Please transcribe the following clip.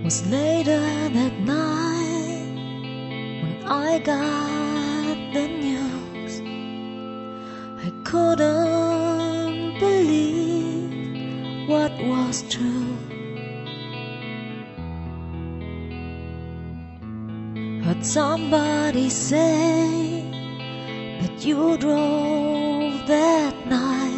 Was later that night when I got the news. I couldn't believe what was true. Heard somebody say that you drove that night